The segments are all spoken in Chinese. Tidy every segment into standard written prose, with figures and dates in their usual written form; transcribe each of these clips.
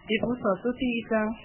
以弗所书第1章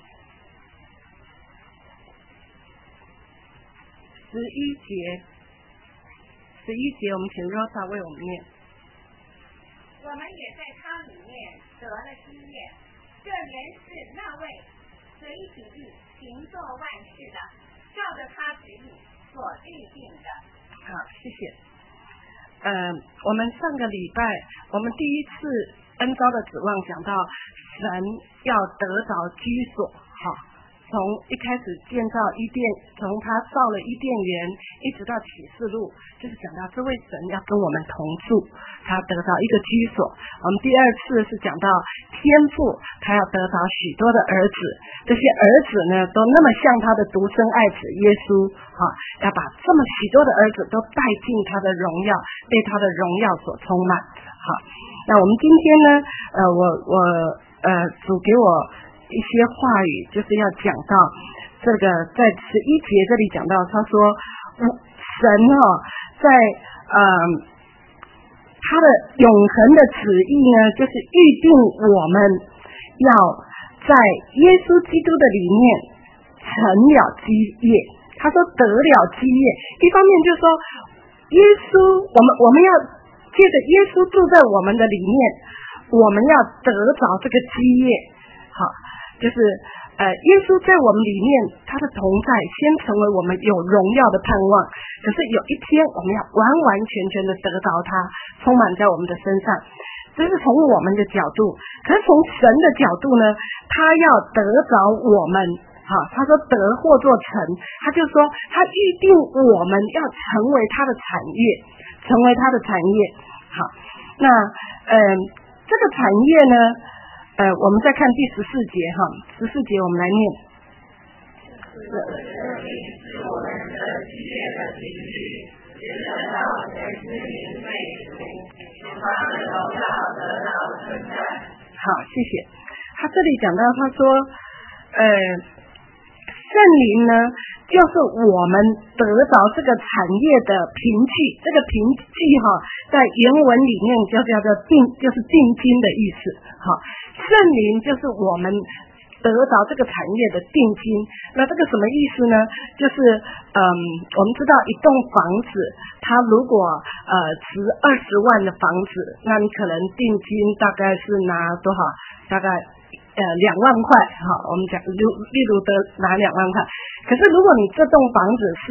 11节，我们请 Rosa 为我们念。 我们也在他里面得了基业，这原是那位随己意行作万事的，照着他旨意所预定的。 好，谢谢。我们上个礼拜我们第一次恩召的指望讲到神要得着居所，好，从一开始建造伊甸，从他造了伊甸园一直到启示录，就是讲到这位神要跟我们同住，他得着一个居所。我们第二次是讲到天父他要得着许多的儿子，这些儿子呢都那么像他的独生爱子耶稣，要把这么许多的儿子都带进他的荣耀，被他的荣耀所充满。好，那我们今天呢主给我一些话语，就是要讲到这个在11节这里讲到，他说神在他的永恒的旨意呢，就是预定我们要在耶稣基督的里面成了基业。他说得了基业，一方面就是说耶稣，我们要借着耶稣住在我们的里面，我们要得着这个基业。好，就是耶稣在我们里面，他的同在先成为我们有荣耀的盼望，可是有一天我们要完完全全的得着他，充满在我们的身上。这是从我们的角度，可是从神的角度呢，他要得着我们。好，他说得或做成，他就说他预定我们要成为他的产业，成为他的产业。好，那这个产业呢，我们再看第14节14节我们来念。 是我们的基业的凭据，只等到神之名被赎，使他的荣耀得到称赞。 好，谢谢。他这里讲到，他说圣灵呢，就是我们得着这个产业的凭据。这个凭据在原文里面就叫做就是定金的意思。好，圣灵就是我们得着这个产业的定金。那这个什么意思呢？就是我们知道一栋房子，它如果值20万的房子，那你可能定金大概是拿多少？大概2万块，我们讲例如得拿2万块。可是如果你这栋房子是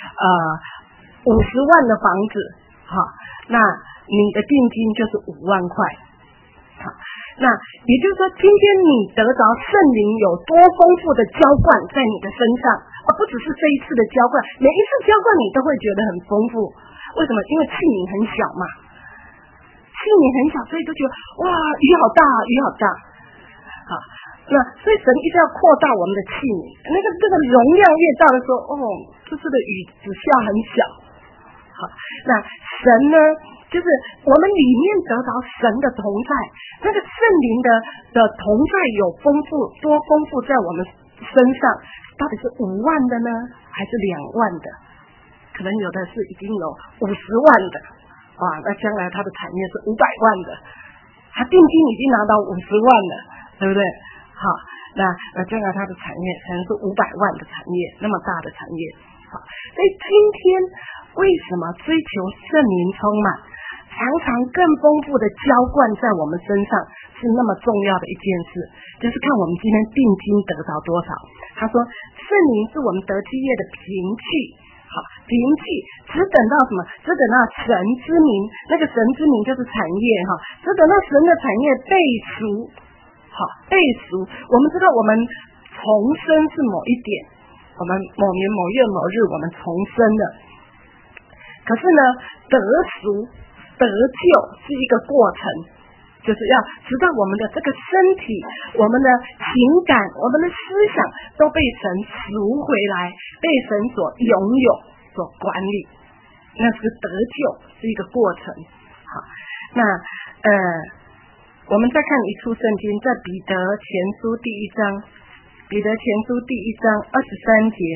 50万的房子，那你的定金就是5万块。好，那也就是说，今天你得着圣灵有多丰富的浇灌在你的身上，不只是这一次的浇灌，每一次浇灌你都会觉得很丰富。为什么？因为器皿很小嘛，器皿很小，所以都觉得哇，鱼好大，鱼好大。好，那所以神一直要扩大我们的器皿，这个容量越大的时候，这次的雨只下很小。好，那神呢，就是我们里面得到神的同在，那个圣灵的同在有多丰富在我们身上，到底是5万的呢，还是2万的？可能有的是已经有50万的，哇，那将来他的产业是500万的，他定金已经拿到50万了，对不对？好，那将来他的产业可能是500万的产业，那么大的产业。好，所以今天为什么追求圣灵充满，常常更丰富的浇灌在我们身上是那么重要的一件事，就是看我们今天定金得着多少。他说圣灵是我们得基业的凭据。好，凭据只等到什么？只等到神之名，那个神之名就是产业只等到神的产业被赎。好，被赎，我们知道我们重生是某一点，我们某年某月某日我们重生了，可是呢，得赎得救是一个过程，就是要直到我们的这个身体、我们的情感、我们的思想都被神赎回来，被神所拥有、所管理，那是得救，是一个过程。好，那我们再看一处圣经，在彼得前书第1章，彼得前书第1章23节。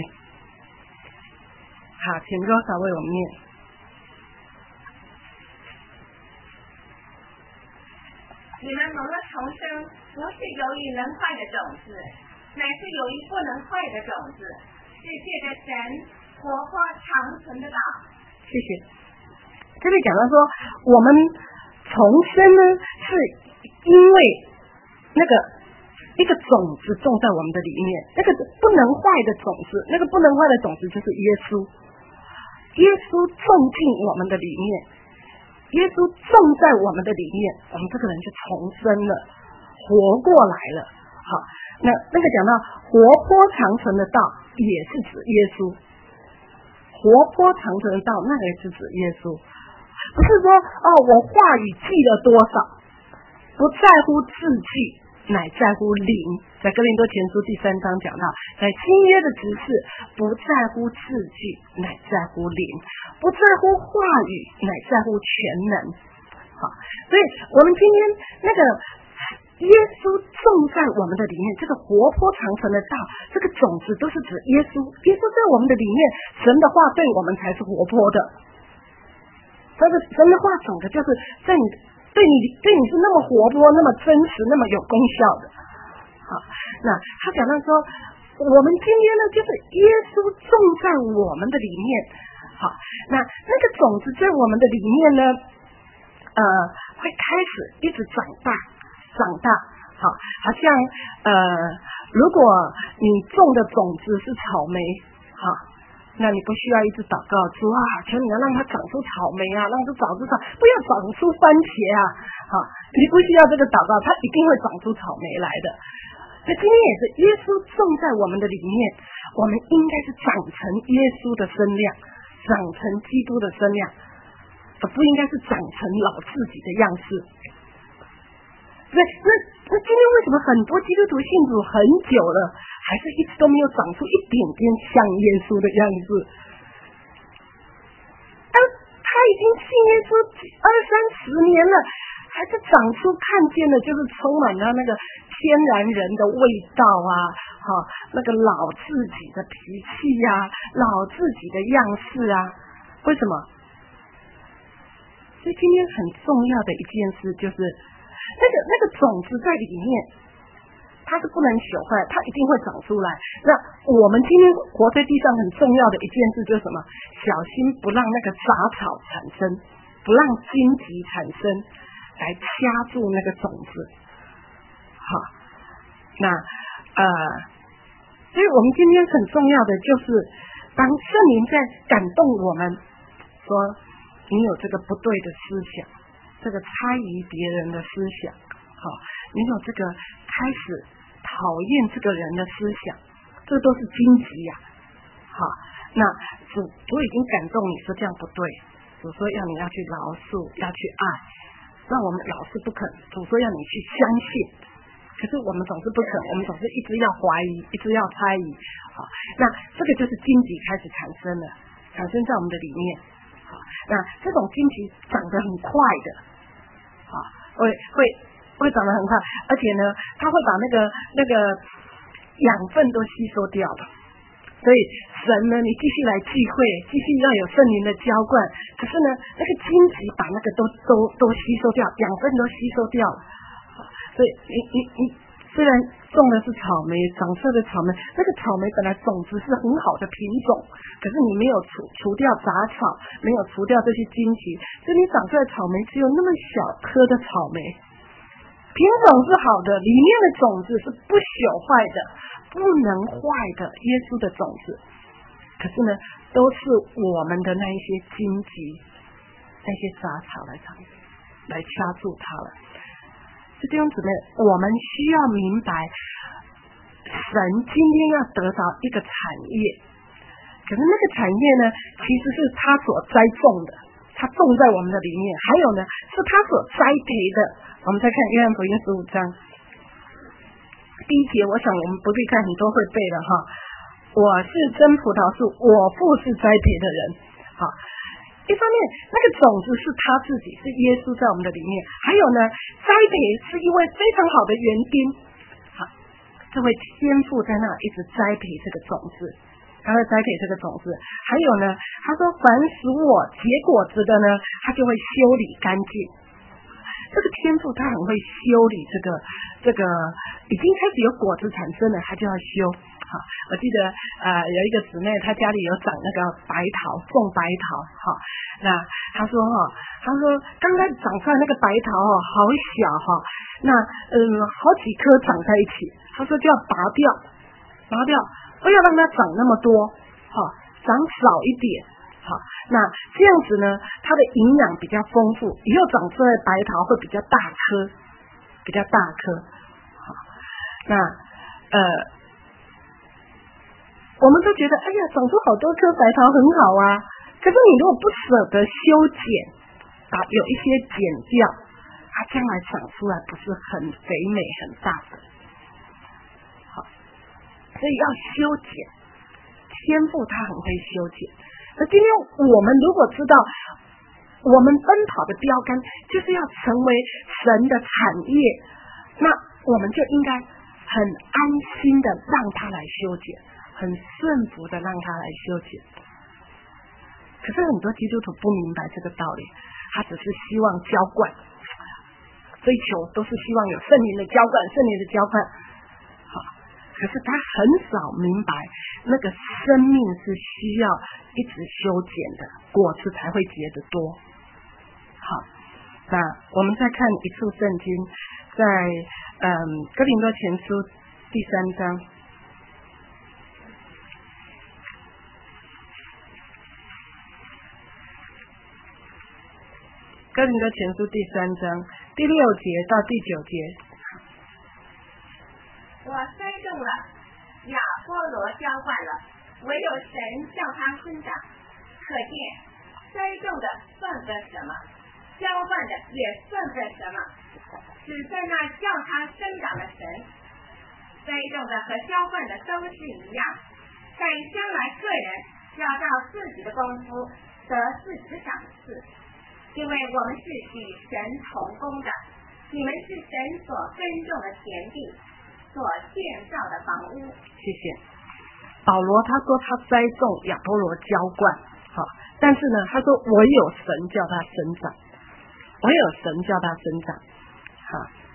好，请 Rosa 为我们念。 你们蒙了重生， 不是由于能坏的种子，乃是由于不能坏的种子，是借着神活泼长存的道。 谢谢。这里讲到说，我们重生呢，是因为那个一个种子种在我们的里面，那个不能坏的种子，那个不能坏的种子就是耶稣。耶稣种进我们的里面，耶稣种在我们的里面，我们这个人就重生了，活过来了。好，那个讲到活泼长存的道，也是指耶稣。活泼长存的道，那个也是指耶稣。不是说我话语记了多少，不在乎字句，乃在乎灵。在哥林多前书第3章讲到，在新约的指示，不在乎字句，乃在乎灵；不在乎话语，乃在乎全能。好，所以我们今天那个耶稣种在我们的里面，这个活泼长存的道，这个种子都是指耶稣。耶稣在我们的里面，神的话对我们才是活泼的。这个神的话种的就是在你对你是那么活泼，那么真实，那么有功效的。好，那他讲到说，我们今天呢，就是耶稣种在我们的里面。好，那个种子在我们的里面呢，会开始一直长大。好像如果你种的种子是草莓，好，那你不需要一直祷告主啊，求你要让它长出草莓啊，让它长出不要长出番茄啊，好，你不需要这个祷告，它一定会长出草莓来的。所以今天也是耶稣种在我们的里面，我们应该是长成耶稣的身量，长成基督的身量，而不应该是长成老自己的样式。那今天为什么很多基督徒信主很久了，还是一直都没有长出一点点像耶稣的样子？他已经信耶稣20-30年了，还是长出看见的就是充满了那个天然人的味道啊，那个老自己的脾气啊，老自己的样式啊。为什么？所以今天很重要的一件事就是那个种子在里面，它是不能朽坏，它一定会长出来。那我们今天活在地上很重要的一件事就是什么？小心不让那个杂草产生，不让荆棘产生，来掐住那个种子。好，那所以我们今天很重要的就是，当圣灵在感动我们，说你有这个不对的思想，这个猜疑别人的思想，好，你有这个开始讨厌这个人的思想，这都是荆棘呀。好，那主已经感动你说这样不对，主说要你要去饶恕，要去爱，那我们老是不肯，主说要你去相信，可是我们总是不肯，我们总是一直要怀疑，一直要猜疑。好，那这个就是荆棘开始产生了，产生在我们的里面。好，那这种荆棘长得很快的，啊，会长得很快，而且呢，它会把那个养分都吸收掉了。所以神呢，你继续来聚会，继续要有圣灵的浇灌，可是呢，那个荆棘把那个都吸收掉，养分都吸收掉了。所以你虽然种的是草莓，长出的草莓，那个草莓本来种子是很好的品种，可是你没有除掉杂草，没有除掉这些荆棘，所以你长出来的草莓只有那么小颗的草莓。品种是好的，里面的种子是不朽坏的，不能坏的耶稣的种子，可是呢，都是我们的那一些荆棘，那些杂草来掐住它了。弟兄姊妹，我们需要明白，神今天要得到一个产业，可是那个产业呢，其实是他所栽种的，他种在我们的里面，还有呢，是他所栽培的。我们再看约翰福音15章第1节，我想我们不必看，很多会背了哈。我是真葡萄树，我父是栽培的人。好，一方面那个种子是他自己，是耶稣在我们的里面，还有呢，栽培是一位非常好的园丁，好，这位天父在那一直栽培这个种子，他会栽培这个种子。还有呢，他说凡属我结果子的呢，他就会修理干净。 这个天父他很会修理这个已经开始有果子产生了，他就要修。好，我记得有一个姊妹，她家里有长那个白桃，种白桃。好，那她说刚刚长出来那个白桃好小哈，那好几颗长在一起，她说就要拔掉，不要让它长那么多，好，长少一点。好，那这样子呢，它的营养比较丰富，以后长出来的白桃会比较大颗。好，那我们都觉得，哎呀，长出好多颗白桃很好啊。可是你如果不舍得修剪，把有一些剪掉，它将来长出来不是很肥美很大的。好，所以要修剪，天父他很会修剪。那今天我们如果知道我们奔跑的标杆就是要成为神的产业，那我们就应该很安心的让他来修剪，很顺服的让他来修剪。可是很多基督徒不明白这个道理，他只是希望浇灌，追求都是希望有圣灵的浇灌。好，可是他很少明白那个生命是需要一直修剪的，果子才会结得多。好，那我们再看一处圣经，在哥林多前书第3章。哥林多前书第3章第6节到第9节。 我栽种了，亚波罗浇灌了，唯有神叫它生长。可见栽种的算个什么，浇灌的也算个什么，只在那叫它生长的神。栽种的和浇灌的都是一样，但将来个人要照自己的功夫得自己的赏赐，因为我们是与神同工的，你们是神所耕种的田地，所建造的房屋。 谢谢。保罗他说他栽种，亚波罗浇灌，好，但是呢，他说唯有神叫他生长，好，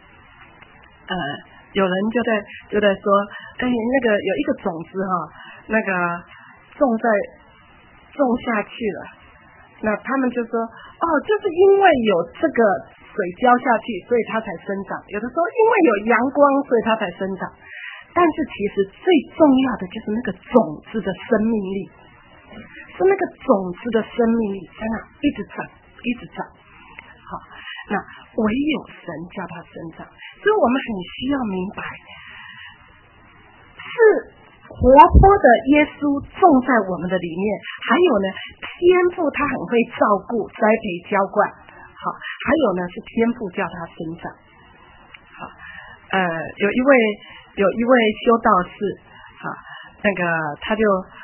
有人就在说，那个有一个种子哈，那个种下去了，那他们就说，就是因为有这个水浇下去，所以它才生长。有的时候因为有阳光，所以它才生长。但是其实最重要的就是那个种子的生命力，是那个种子的生命力在那一直长。好，那唯有神叫它生长，所以我们很需要明白，是活泼的耶稣种在我们的里面，还有呢，天父他很会照顾、栽培、浇灌。好，还有呢是天父叫他生长。好，有一位修道士，好，那个他就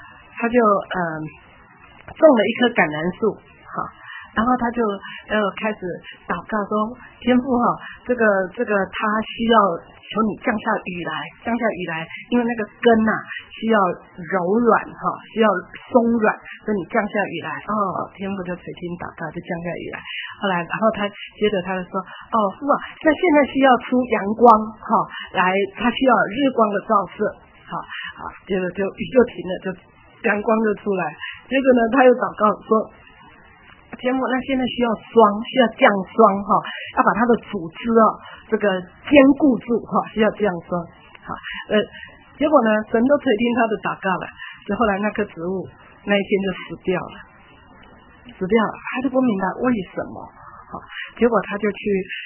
种了一棵橄榄树，好，然后他就开始祷告说，天父哈，这个他需要求你降下雨来，因为那个根呐需要柔软哈，需要松软，所以你降下雨来，天父就垂听祷告，就降下雨来。后来，然后他接着他就说，父啊，那现在需要出阳光哈，来，他需要日光的照射，好，接着就雨就停了，就阳光就出来。接着呢，他又祷告说，天父，那现在需要降霜哈，要把它的组织这个坚固住哈，需要降霜。好，结果呢，神都垂听他的祷告了，就后来那棵植物那一天就死掉了，他就不明白为什么。好，结果他就去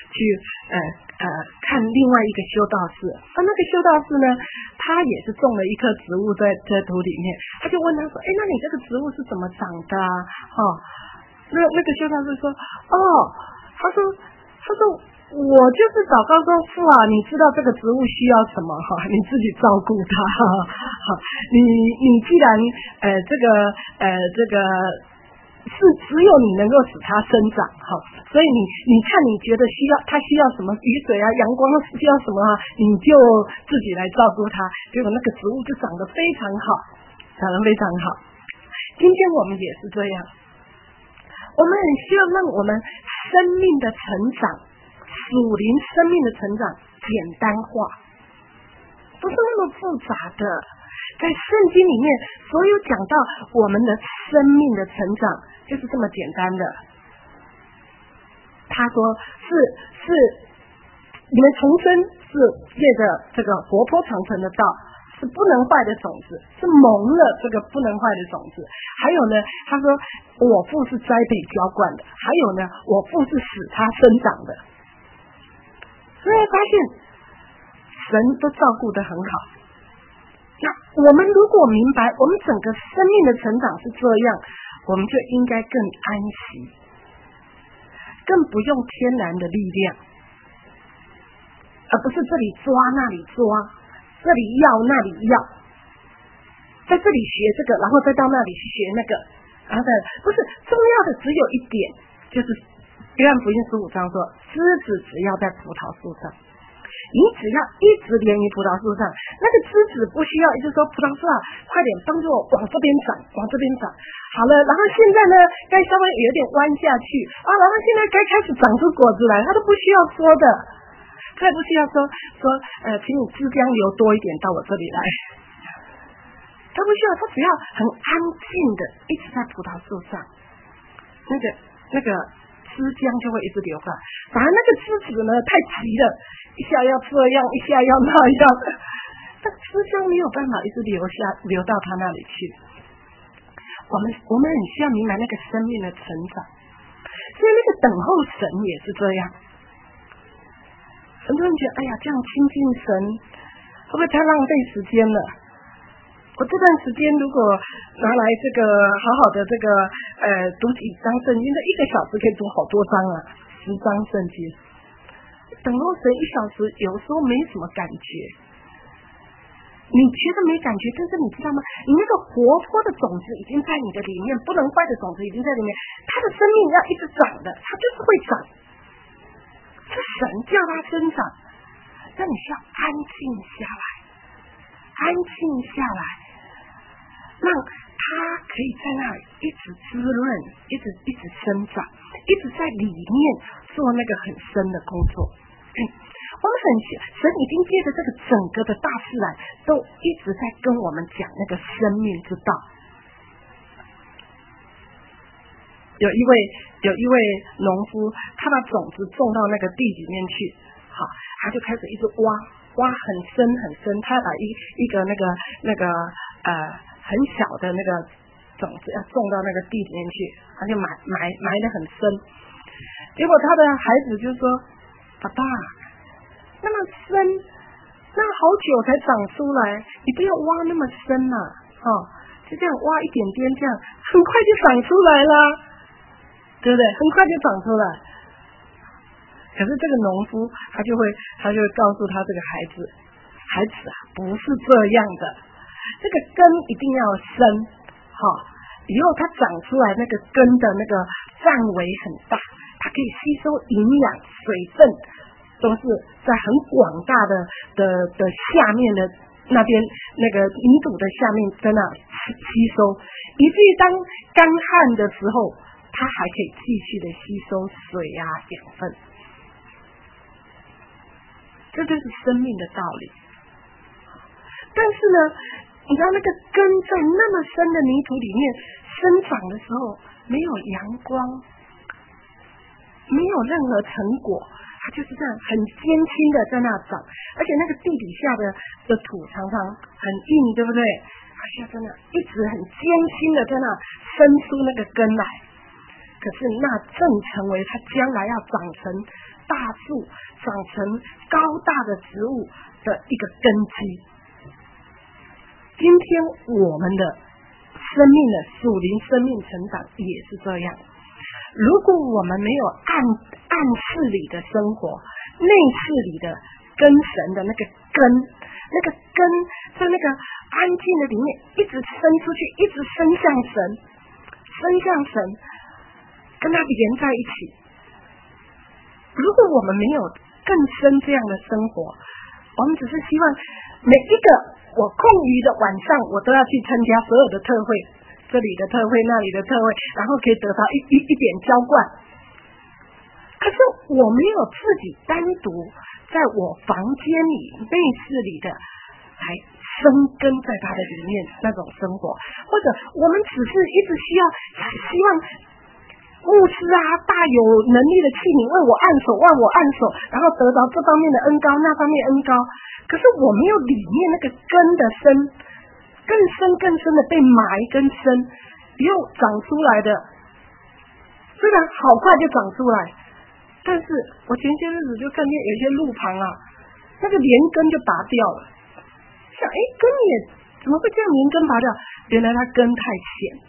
看另外一个修道士，那个修道士呢，他也是种了一棵植物在土里面，他就问他说，那你这个植物是怎么长的啊？那个修道士说，他说我就是祷告说，父啊，你知道这个植物需要什么哈，你自己照顾它。好，你既然这个是只有你能够使它生长，好，所以你看你觉得它需要什么雨水啊、阳光需要什么你就自己来照顾它，结果那个植物就长得非常好。今天我们也是这样，我们很需要让我们生命的成长是属灵生命的成长简单化，不是那么复杂的。在圣经里面，所有讲到我们的生命的成长，就是这么简单的。他说是你们重生是借着这个活泼长存的道，是不能坏的种子，是蒙了这个不能坏的种子。还有呢，他说我父是栽培浇灌的，还有呢，我父是使它生长的。所以发现神都照顾得很好。那我们如果明白我们整个生命的成长是这样，我们就应该更安息，更不用天然的力量，而不是这里抓那里抓，这里要那里要，在这里学这个，然后再到那里去学那个，然后再不是重要的只有一点，就是约翰福音15章说，枝子只要在葡萄树上，你只要一直连于葡萄树上，那个枝子不需要一直说葡萄树啊，快点帮助我往这边长，往这边长。好了，然后现在呢，该稍微有点弯下去啊，然后现在该开始长出果子来，他都不需要说的，他也不需要说请你枝浆流多一点到我这里来，他不需要，他只要很安静的一直在葡萄树上，那个枝浆就会一直流下来。反而那个枝子呢太急了，一下要这样，一下要那样，那枝浆没有办法一直流到他那里去。我们很需要明白那个生命的成长，所以那个等候神也是这样。很多人觉得，哎呀，这样亲近神会不会太浪费时间了？我这段时间如果拿来这个好好的这个读几章圣经，这1个小时可以读好多章啊，10章圣经。等候神1小时，有时候没什么感觉，你觉得没感觉，但是你知道吗？你那个活泼的种子已经在你的里面，不能坏的种子已经在里面，它的生命要一直长的，它就是会长，是神叫它生长，那你需要安静下来，安静下来，让它可以在那里一直滋润，一直生长，一直在里面做那个很深的工作。我们神已经借着这个整个的大自然都一直在跟我们讲那个生命之道。有一位农夫，他把种子种到那个地里面去，好，他就开始一直挖很深很深，他把一个那个很小的那个种子要种到那个地里面去，他就埋得很深。结果他的孩子就说：“爸爸，那么深，那好久才长出来，你不要挖那么深啊，就这样挖一点点，这样很快就长出来了，对不对？很快就长出来。”可是这个农夫他就会告诉他这个孩子啊，不是这样的，这个根一定要深，以后它长出来那个根的那个范围很大，它可以吸收营养、水分，都是在很广大的下面的那边那个泥土的下面在那吸收，以至于当干旱的时候，它还可以继续的吸收水啊养分。这就是生命的道理。但是呢，你知道那个根在那么深的泥土里面生长的时候，没有阳光，没有任何成果，它就是这样很艰辛的在那长，而且那个地底下的土常常很硬，对不对？它需要在那一直很艰辛的在那生出那个根来，可是那正成为它将来要长成大树、长成高大的植物的一个根基。今天我们的生命的属灵生命成长也是这样。如果我们没有暗室里的生活，内室里的跟神的那个根在那个安静的里面一直伸出去，一直伸向神，跟他连在一起。如果我们没有更深这样的生活，我们只是希望每一个我空余的晚上我都要去参加所有的特会，这里的特会那里的特会，然后可以得到一点浇灌。可是我没有自己单独在我房间里内室里的来生根在他的里面那种生活，或者我们只是一直希望牧师啊，大有能力的器皿为我按手，然后得到这方面的恩膏，那方面恩膏。可是我没有里面那个根的深，更深的被埋跟深，又长出来的，虽然好快就长出来，但是我前些日子就看见有些路旁啊，那个连根就拔掉了，想根也怎么会这样连根拔掉？原来它根太浅，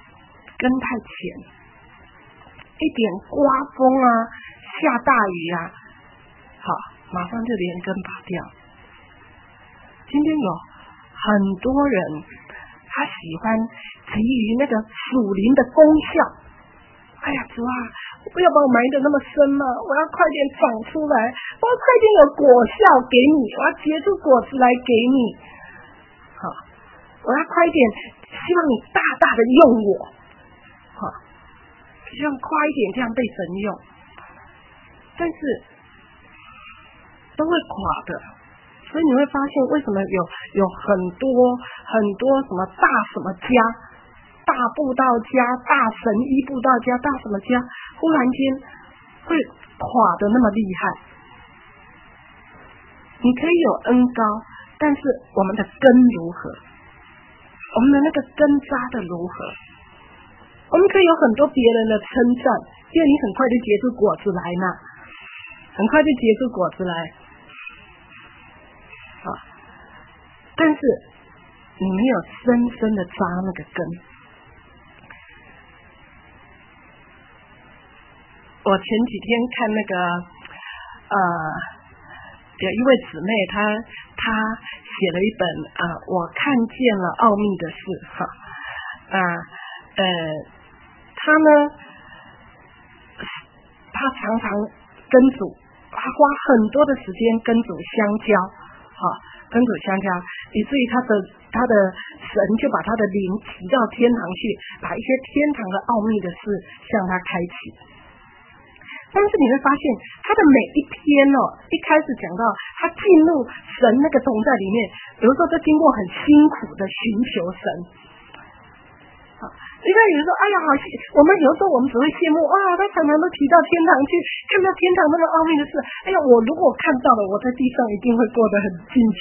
一点刮风啊，下大雨啊，好，马上就连根拔掉。今天有很多人他喜欢急于那个属灵的功效，哎呀主啊，不要把我埋得那么深嘛，我要快点长出来，我要快点有果效给你，我要结出果子来给你，好，我要快点，希望你大大的用我，好，希望快一点这样被神用，但是都会垮的。所以你会发现为什么有很多什么大什么家，大布道家，大神医布道家，大什么家，忽然间会垮得那么厉害。你可以有恩膏，但是我们的根如何？我们的那个根扎的如何？我们可以有很多别人的称赞，因为你很快就结出果子来呢，但是你没有深深的扎那个根。我前几天看那个有一位姊妹，她写了一本我看见了奥秘的事她呢，她常常跟主，她花很多的时间跟主相交，以至于他的神就把他的灵提到天堂去，把一些天堂的奥秘的事向他开启。但是你会发现他的每一篇一开始讲到他进入神那个同在里面，有的时候就经过很辛苦的寻求神。你看有人说，哎呀，我们有时候我们只会羡慕他常常都提到天堂去，看到天堂那个奥秘的事，哎呀，我如果看到了，我在地上一定会过得很金钱。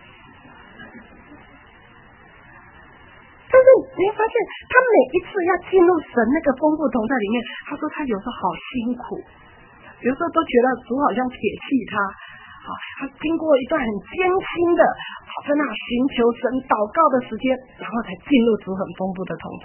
但是你会发现他每一次要进入神那个丰富同在里面，他说他有时候好辛苦，有时候都觉得主好像撇弃他，他经过一段很艰辛的在那寻求神祷告的时间，然后才进入主很丰富的同在。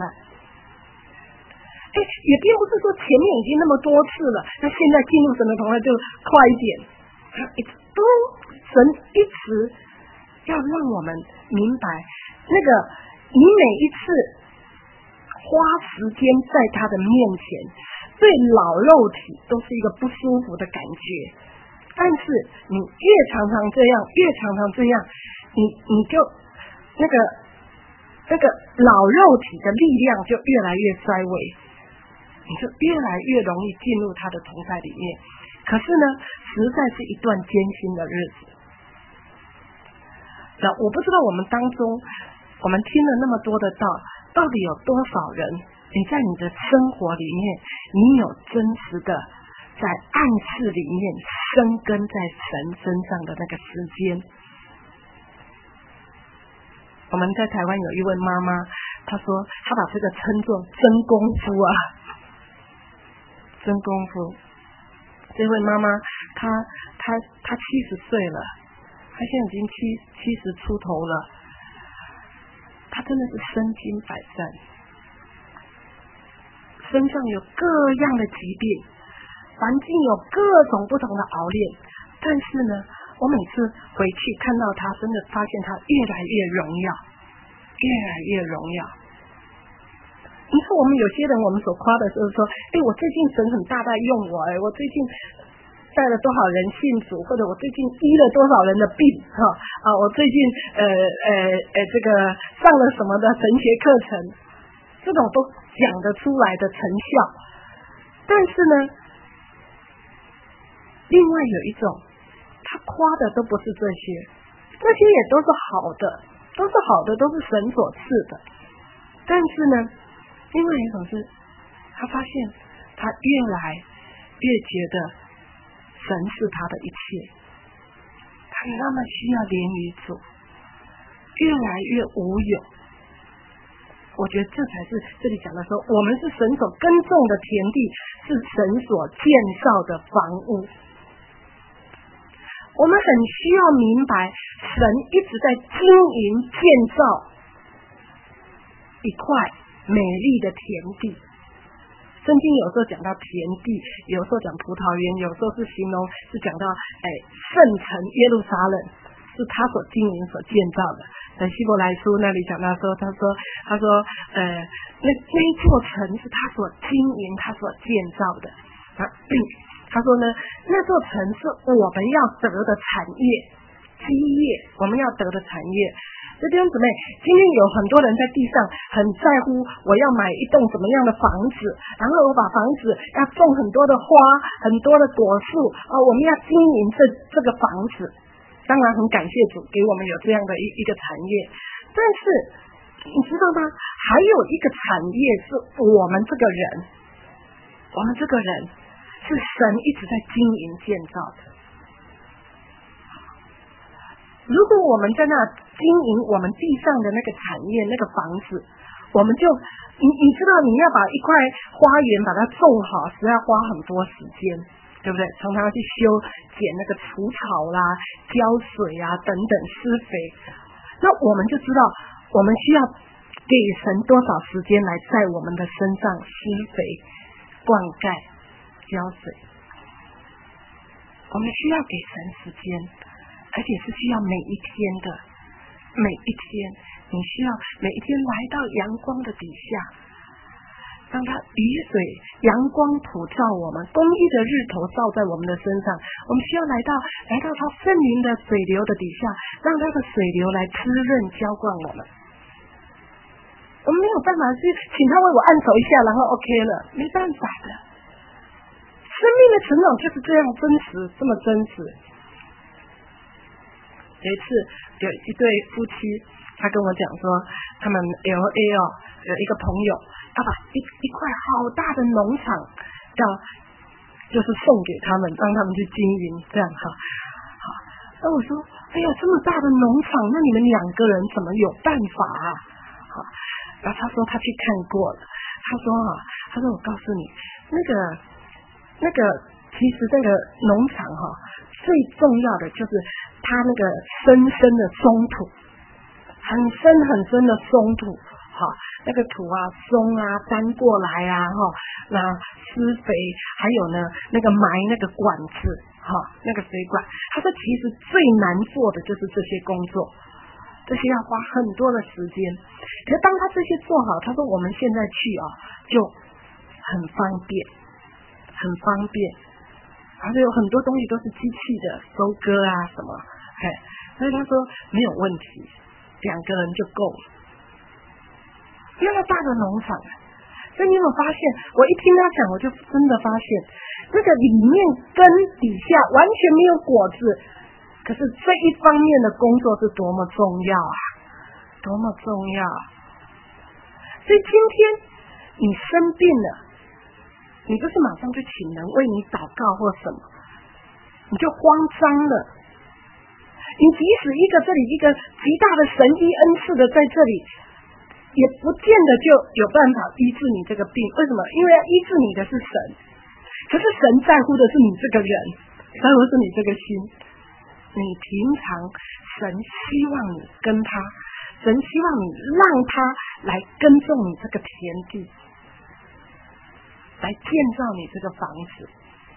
也并不是说前面已经那么多次了，那现在进入神的同在就快一点，神一直要让我们明白，那个你每一次花时间在他的面前，对老肉体都是一个不舒服的感觉，但是你越常常这样，你就那个老肉体的力量就越来越衰微，你就越来越容易进入他的同在里面。可是呢，实在是一段艰辛的日子。那我不知道我们当中，我们听了那么多的道，到底有多少人，你在你的生活里面，你有真实的在暗室里面生根在神身上的那个时间。我们在台湾有一位妈妈，她说她把这个称作真功夫啊，真功夫。这位妈妈她70岁了，她现在已经70出头了，她真的是身经百战，身上有各样的疾病，环境有各种不同的熬炼，但是呢，我每次回去看到她，真的发现她越来越荣耀，越来越荣耀。你看我们有些人，我们所夸的就是说，我最近神很大大用我，我最近带了多少人信主，或者我最近医了多少人的病，我最近这个上了什么的神学课程，这种都讲得出来的成效。但是呢， 另外有一种，他夸的都不是这些，这些也都是好的，都是好的，都是神所赐的。但是呢，另外一种是，他发现他越来越觉得神是他的一切，他那么需要连于主，越来越无有。我觉得这才是这里讲的说，我们是神所耕种的田地，是神所建造的房屋。我们很需要明白，神一直在经营建造一块美丽的田地。圣经有时候讲到田地，有时候讲葡萄园，有时候是形容是讲到圣城耶路撒冷是他所经营所建造的。在希伯来书那里讲到说，他说那一座城是他所经营他所建造的。他说呢，那座城是我们要得的产业基业，我们要得的产业。弟兄姊妹，今天有很多人在地上很在乎，我要买一栋怎么样的房子，然后我把房子要种很多的花，很多的果树，我们要经营这个房子。当然很感谢主给我们有这样的一个产业，但是你知道吗？还有一个产业是我们这个人是神一直在经营建造的。如果我们在那经营我们地上的那个产业那个房子，我们就你知道你要把一块花园把它种好，实在花很多时间，对不对？常常去剪那个除草啦、浇水啊等等施肥。那我们就知道我们需要给神多少时间来在我们的身上施肥、灌溉、浇水。我们需要给神时间，而且是需要每一天的，每一天你需要每一天来到阳光的底下，让它雨水阳光普照我们，公义的日头照在我们的身上。我们需要来到他圣灵的水流的底下，让他的水流来滋润浇灌我们。我们没有办法去请他为我按手一下然后 OK 了，没办法的。生命的成长就是这样真实，这么真实。有一次有一对夫妻，他跟我讲说，他们 LA 有一个朋友，他把一块好大的农场就是送给他们，让他们去经营，这样哈。好，那我说，哎呀，这么大的农场，那你们2个人怎么有办法啊？好，然后他说他去看过了，他说我告诉你，那个其实这个农场最重要的就是它那个深深的松土，很深很深的松土，那个土啊松啊翻过来啊，那施肥，还有呢那个埋那个管子，那个水管。他说其实最难做的就是这些工作，这些要花很多的时间。可是当他这些做好，他说我们现在去就很方便，很方便。而且有很多东西都是机器的收割啊什么，所以他说没有问题，2个人就够了。那么大的农场，所以你有没有发现？我一听他讲，我就真的发现，那个里面根底下完全没有果子，可是这一方面的工作是多么重要啊，多么重要！所以今天你生病了，你不是马上就请人为你祷告或什么，你就慌张了。你即使这里一个极大的神医恩赐的在这里，也不见得就有办法医治你这个病。为什么？因为医治你的是神，可是神在乎的是你这个人，在乎是你这个心。你平常神希望你跟他，神希望你让他来耕种你这个田地，来建造你这个房子。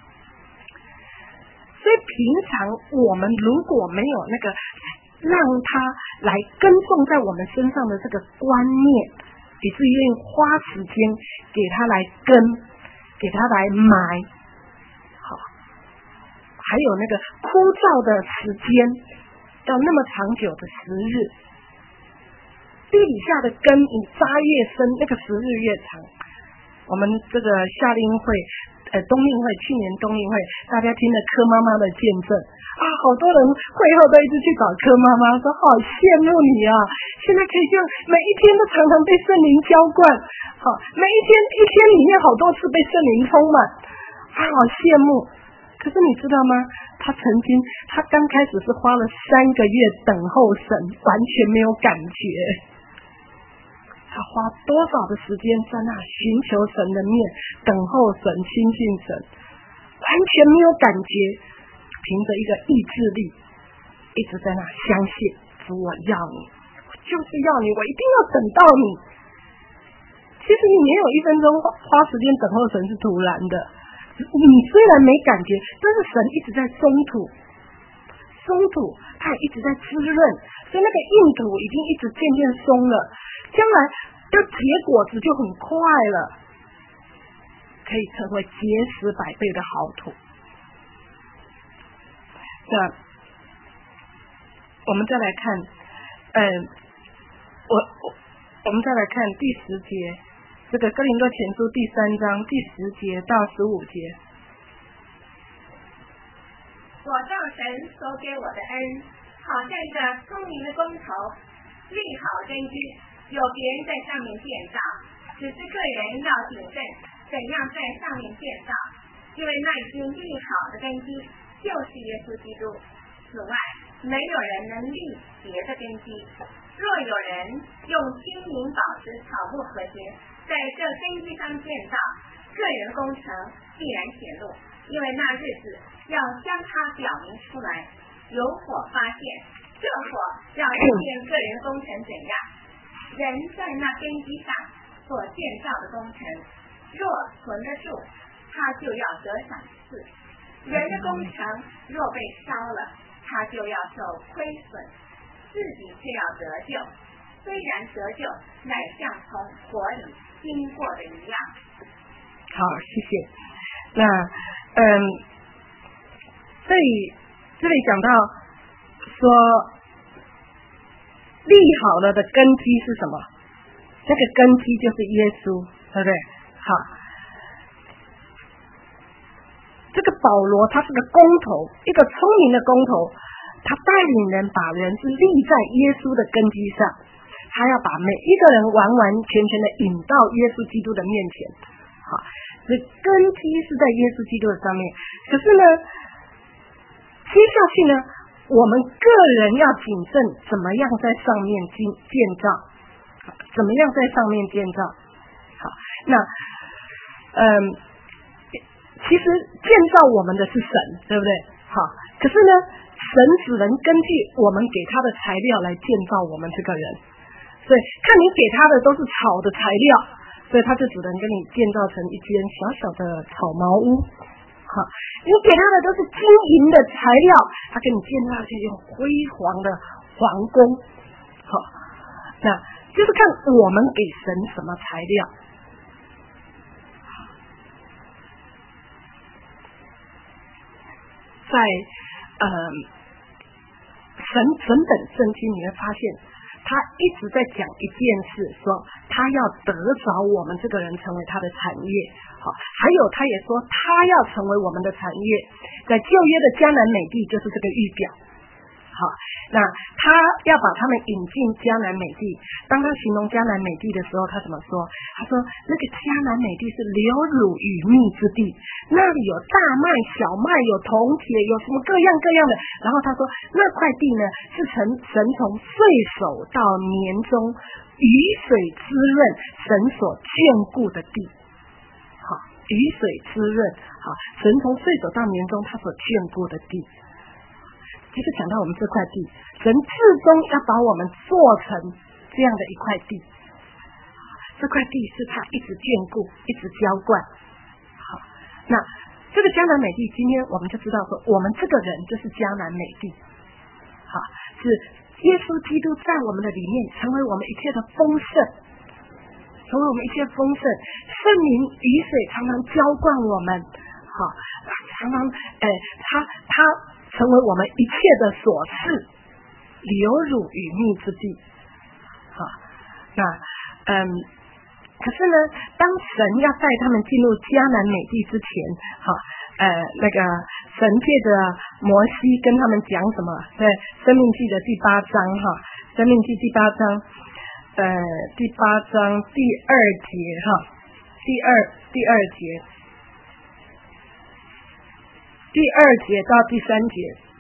所以平常我们如果没有那个让他来耕种在我们身上的这个观念，以至于愿意花时间给他来耕，给他来埋，好，还有那个枯燥的时间到那么长久的时日，地底下的根你扎越深，那个时日越长。我们这个夏令会去年冬令会，大家听了柯妈妈的见证啊，好多人会后都一直去找柯妈妈，说好羡慕你啊！现在可以这样，每一天都常常被圣灵浇灌，好，每一天里面好多次被圣灵充满，啊，好羡慕。可是你知道吗？他刚开始是花了3个月等候神，完全没有感觉。他花多少的时间在那寻求神的面，等候神，亲近神，完全没有感觉，凭着一个意志力，一直在那相信主，我要你，我就是要你，我一定要等到你。其实你没有1分钟花时间等候神是突然的，你虽然没感觉，但是神一直在松土，他也一直在滋润，所以那个硬土已经一直渐渐松了，将来要结果子就很快了，可以成为结实100倍的好土。那我们再来看，我们再来看第10节，这个哥林多前书第3章第10节到15节。 我照神所给我的恩，好像一个聪明的工头，立好根基，有别人在上面建造，只是个人要谨慎怎样在上面建造，因为那已经立好的根基就是耶稣基督，此外没有人能立别的根基。若有人用金银宝石草木和结在这根基上建造，个人的工程必然显露，因为那日子要将它表明出来，有火发现，这火要试验个人工程怎样。人在那根基上所建造的工程，若存得住，他就要得赏赐；人的工程若被烧了，他就要受亏损，自己却要得救。虽然得救，乃像从火里经过的一样。 好，谢谢。那这里讲到说立好了的根基是什么？这个根基就是耶稣，对不对？好，这个保罗他是个工头，一个聪明的工头，他带领人把人是立在耶稣的根基上，他要把每一个人完完全全的引到耶稣基督的面前。好，这根基是在耶稣基督的上面。可是呢，接下去呢，我们个人要谨慎怎么样在上面建造，怎么样在上面建造。好，那其实建造我们的是神，对不对？好，可是呢，神只能根据我们给他的材料来建造我们这个人，所以看你给他的都是草的材料，所以他就只能跟你建造成一间小小的草茅屋。好，你给他的都是金银的材料，他给你建造去用辉煌的皇宫。好，那就是看我们给神什么材料。在整本圣经你会发现，他一直在讲一件事，说他要得着我们这个人成为他的产业。好，还有他也说他要成为我们的产业，在旧约的迦南美地就是这个预表。好，那他要把他们引进迦南美地。当他形容迦南美地的时候，他怎么说？他说那个迦南美地是流乳与蜜之地，那里有大麦、小麦，有铜铁，有什么各样各样的。然后他说那块地呢，是神从岁首到年中雨水滋润，神所眷顾的地。好，雨水滋润，好，神从岁首到年中他所眷顾的地。就是讲到我们这块地，神至终要把我们做成这样的一块地。这块地是他一直眷顾，一直浇灌。好，那这个迦南美地，今天我们就知道说，我们这个人就是迦南美地。好，是耶稣基督在我们的里面，成为我们一切的丰盛，成为我们一切丰盛。圣灵雨水常常浇灌我们，好，常常他成为我们一切的所赐，流乳与蜜之地。好，那可是呢，当神要带他们进入迦南美地之前，那个神借着摩西跟他们讲什么？在申命记的第8章申命记第8章，第8章第2节第二节到第3节。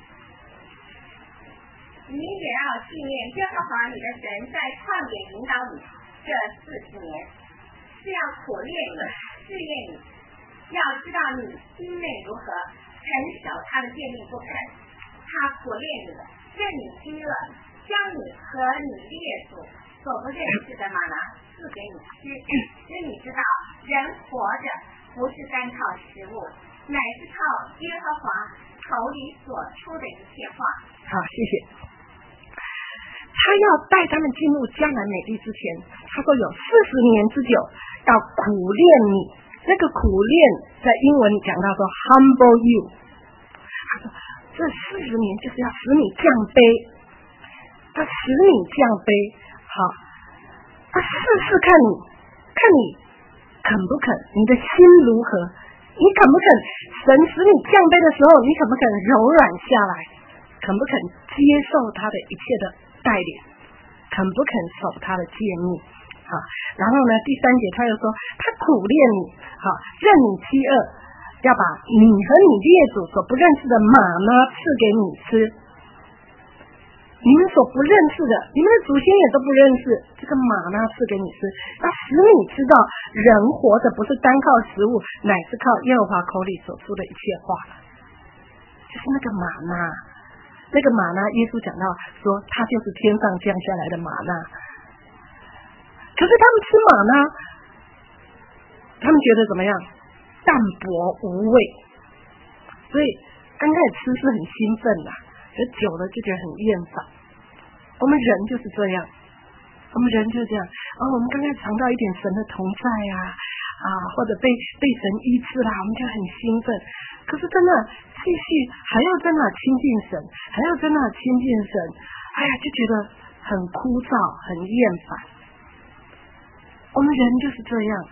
你也要纪念耶和华你的神在旷野引导你这40年，是要苦练你、试验你，要知道你心内如何，承守他的诫命不肯。他苦练你，任你饥饿，将你和你列祖所不认识的玛拿赐给你吃，使你知道人活着不是单靠食物，乃是靠耶和华口里所出的一切话。 好，谢谢。他要带他们进入迦南美地之前，他说有40年之久要苦练你。那个苦练在英文讲到说 humble you， 他说这40年就是要使你降卑，他使你降卑。好，他试试看你肯不肯，你的心如何，你肯不肯神使你降卑的时候，你肯不肯柔软下来，肯不肯接受他的一切的带领，肯不肯守他的诫命。好，然后呢，第3节他又说他苦练你，好，任你饥饿，要把你和你列祖所不认识的玛拿赐给你吃。你们所不认识的，你们的祖先也都不认识，这个玛拿赐给你吃，要使你知道人活着不是单靠食物，乃是靠耶和华口里所出的一切话。就是那个玛拿，那个玛拿，耶稣讲到说他就是天上降下来的玛拿。可是他们吃玛拿，他们觉得怎么样？淡薄无味，所以刚开始吃是很兴奋的，可久了就觉得很厌烦。我们人就是这样，我们人就是这样。我们刚开始尝到一点神的同在或者被神医治啦，我们就很兴奋。可是真的继续还要在那亲近神，还要在那亲近神，就觉得很枯燥，很厌烦。我们人就是这样，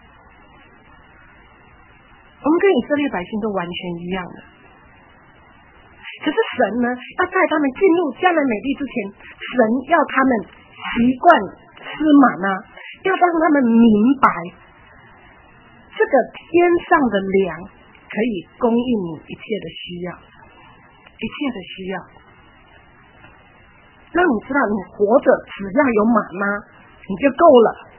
我们跟以色列百姓都完全一样的。可是神呢，要在他们进入迦南美地之前，神要他们习惯吃玛拿，要让他们明白这个天上的粮可以供应你一切的需要，一切的需要，让你知道你活着只要有玛拿你就够了。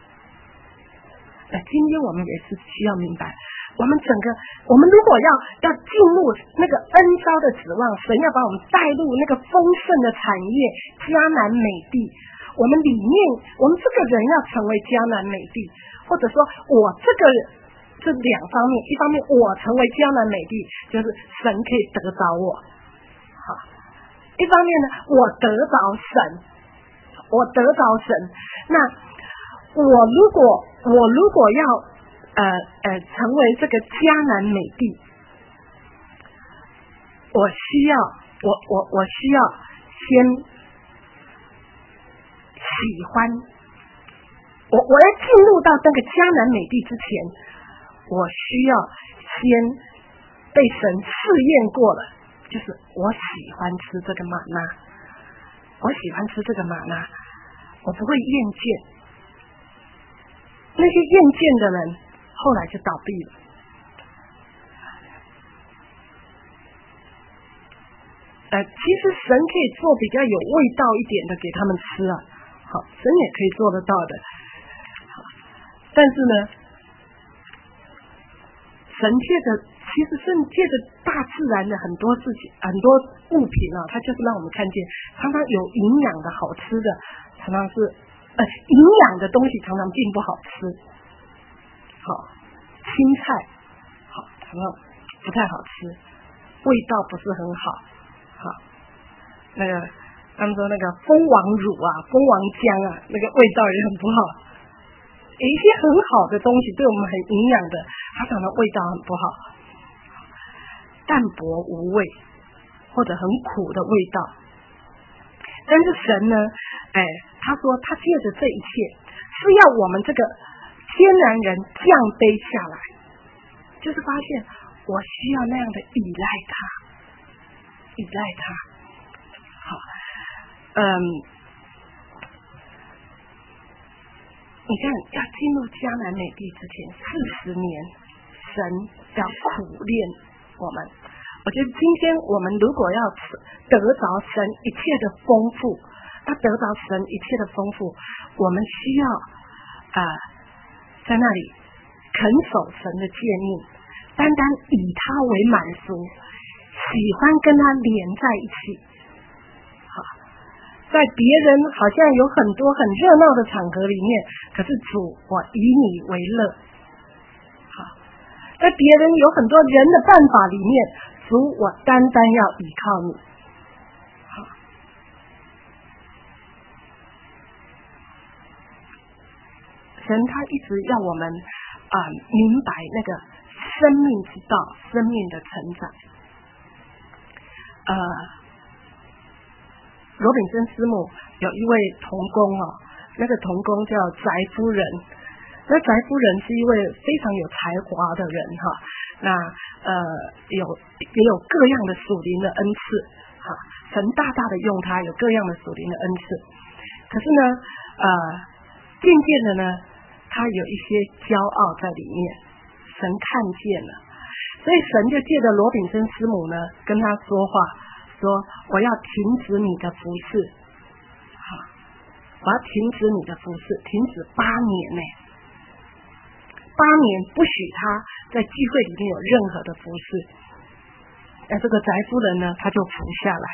今天我们也是需要明白，我们如果要进入那个恩召的指望，神要把我们带入那个丰盛的产业迦南美地，我们里面我们这个人要成为迦南美地，或者说我这两方面，一方面我成为迦南美地，就是神可以得着我，好，一方面呢我得着神，那我如果要成为这个迦南美地，我需要先喜欢，我要进入到这个迦南美地之前，我需要先被神试验过了，就是我喜欢吃这个玛拿，我不会厌倦。那些厌倦的人后来就倒闭了。其实神可以做比较有味道一点的给他们吃好，神也可以做得到的。但是呢，其实是借着大自然的很多事情、很多物品它就是让我们看见，常常有营养的好吃的，常常是营养的东西常常并不好吃。好，青菜好，常常不太好吃，味道不是很好。好，那个他们说那个蜂王乳蜂王浆那个味道也很不好。有一些很好的东西对我们很营养的，它常常味道很不好，淡薄无味，或者很苦的味道。但是神呢，他说他借着这一切是要我们这个天然人降卑下来，就是发现我需要那样的依赖他，依赖他。好，你看要进入迦南美地之前40年，神要苦练我们。我觉得今天我们如果要得着神一切的丰富，要得着神一切的丰富，我们需要在那里肯守神的诫命，单单以他为满足，喜欢跟他连在一起。好，在别人好像有很多很热闹的场合里面，可是主，我以你为乐。好，在别人有很多人的办法里面，主，我单单要依靠你。好，神他一直要我们明白那个生命之道，生命的成长。罗炳森师母有一位童工那个童工叫翟夫人。那翟夫人是一位非常有才华的人那也有各样的属灵的恩赐神大大的用他，有各样的属灵的恩赐。可是呢渐渐的呢，他有一些骄傲在里面，神看见了，所以神就借着罗炳森师母呢跟他说话，说我要停止你的服侍，我要停止你的服侍，停止8年呢，8年不许他在聚会里面有任何的服侍。那这个翟夫人呢，他就服下来，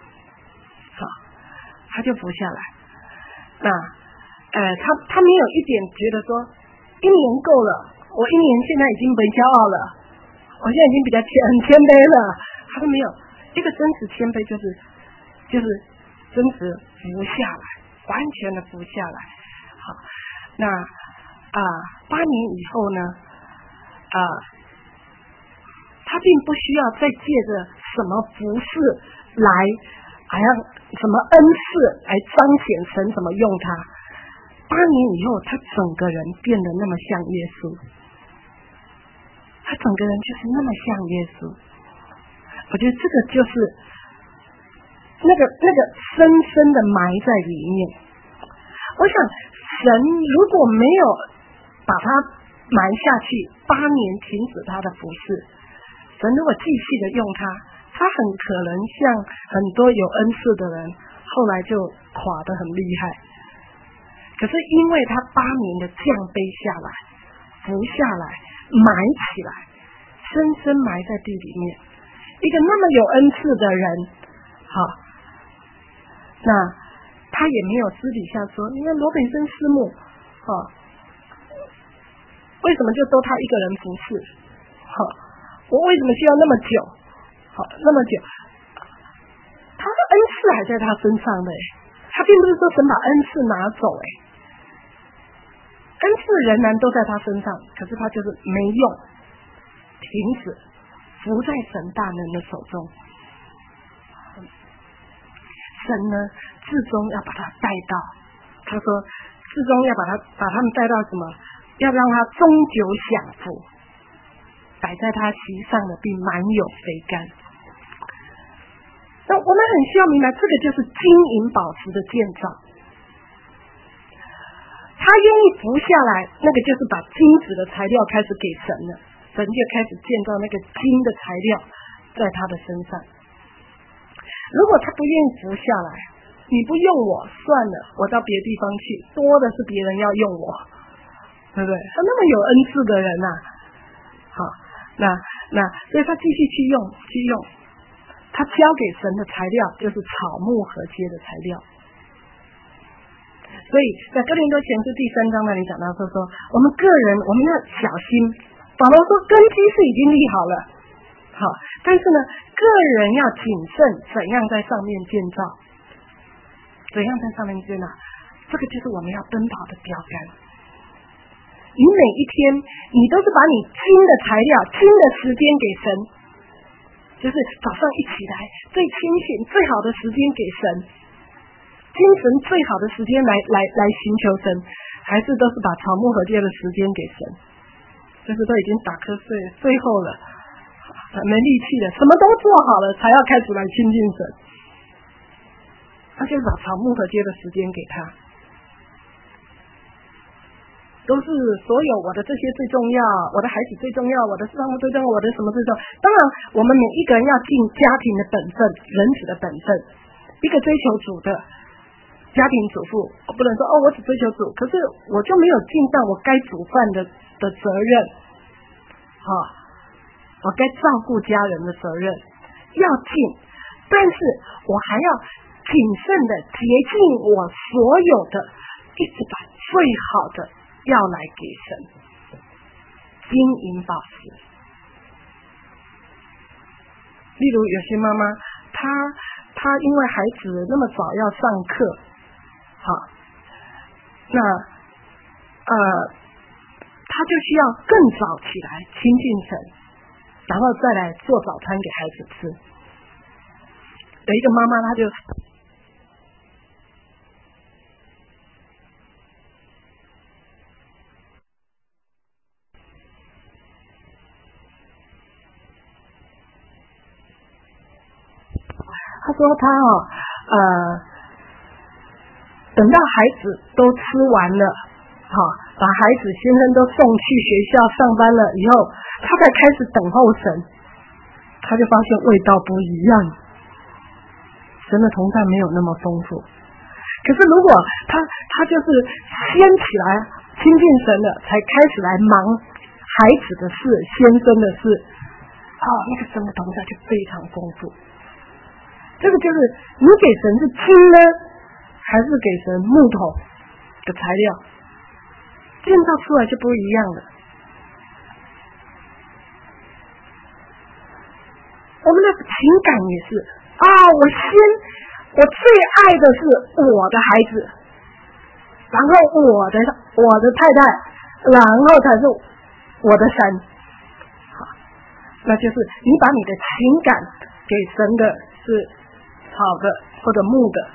他就服下来。那他没有一点觉得说1年够了，我1年现在已经没骄傲了，我现在已经比较很谦卑了，他都没有。一个真实谦卑就是真实服下来，完全的服下来。好，那8年以后呢他并不需要再借着什么服侍来好像什么恩赐来彰显神怎么用他。8年以后他整个人变得那么像耶稣，他整个人就是那么像耶稣。我觉得这个就是那个深深的埋在里面。我想神如果没有把他埋下去，8年停止他的服侍，神如果继续的用他很可能像很多有恩赐的人后来就垮得很厉害。可是因为他8年的降卑下来，服下来，埋起来，深深埋在地里面，一个那么有恩赐的人那他也没有私底下说，你看罗炳森师母为什么就都他一个人服侍我为什么需要那么久那么久？他的恩赐还在他身上的他并不是说神把恩赐拿走恩赐仍然都在他身上，可是他就是没用，停止服在神大能的手中。神呢至终要把他带到，他说至终要把他们带到什么？要让他终久享福，摆在他席上的必满有肥甘。那我们很需要明白，这个就是金银宝石的建造。他愿意服下来，那个就是把金子的材料开始给神了，神就开始建造那个金的材料在他的身上。如果他不愿意服下来，你不用我算了，我到别的地方去，多的是别人要用我，对不对？他那么有恩赐的人好，那所以他继续去用，他交给神的材料就是草木禾秸的材料。所以在哥林多前书第3章那里讲到说我们个人我们要小心。保罗说根基是已经立好了，但是呢个人要谨慎怎样在上面建造，这个就是我们要奔跑的标杆。你每一天你都是把你金的材料金的时间给神，就是早上一起来最清醒最好的时间给神，精神最好的时间来寻求神， 还是都是把草木禾秸的时间给神，就是都已经打瞌睡，最后了，没力气了，什么都做好了，才要开始来亲近神。他就把草木禾秸的时间给他，都是所有我的这些最重要，我的孩子最重要，我的项目最重要，我的什么最重要。当然，我们每一个人要尽家庭的本分，人子的本分。一个追求主的家庭主妇，我不能说我只追求主，可是我就没有尽到我该煮饭的责任，我该照顾家人的责任要尽，但是我还要谨慎的竭尽我所有的，一直把最好的要来给神，金银宝石。例如有些妈妈，她因为孩子那么早要上课，那她就需要更早起来亲近神，然后再来做早餐给孩子吃。有一个妈妈，她就他说他等到孩子都吃完了，把孩子先生都送去学校上班了以后，他才开始等候神，他就发现味道不一样，神的同在没有那么丰富。可是如果他就是先起来亲近神了，才开始来忙孩子的事、先生的事，那个神的同在就非常丰富。这个就是你给神是金呢，还是给神木头的材料，建造出来就不一样了。我们的情感也是我最爱的是我的孩子，然后我的太太，然后才是我的神。那就是你把你的情感给神的是草的或者木的，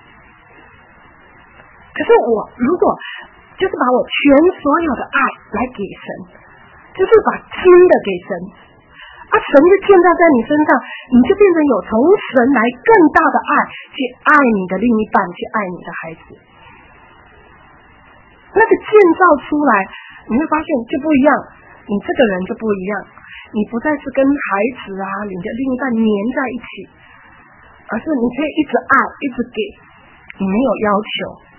可是我如果就是把我全所有的爱来给神，就是把金的给神，神就建造在你身上，你就变成有从神来更大的爱去爱你的另一半，去爱你的孩子。那个建造出来，你会发现就不一样，你这个人就不一样，你不再是跟孩子你的另一半黏在一起，而是你可以一直爱，一直给，你没有要求。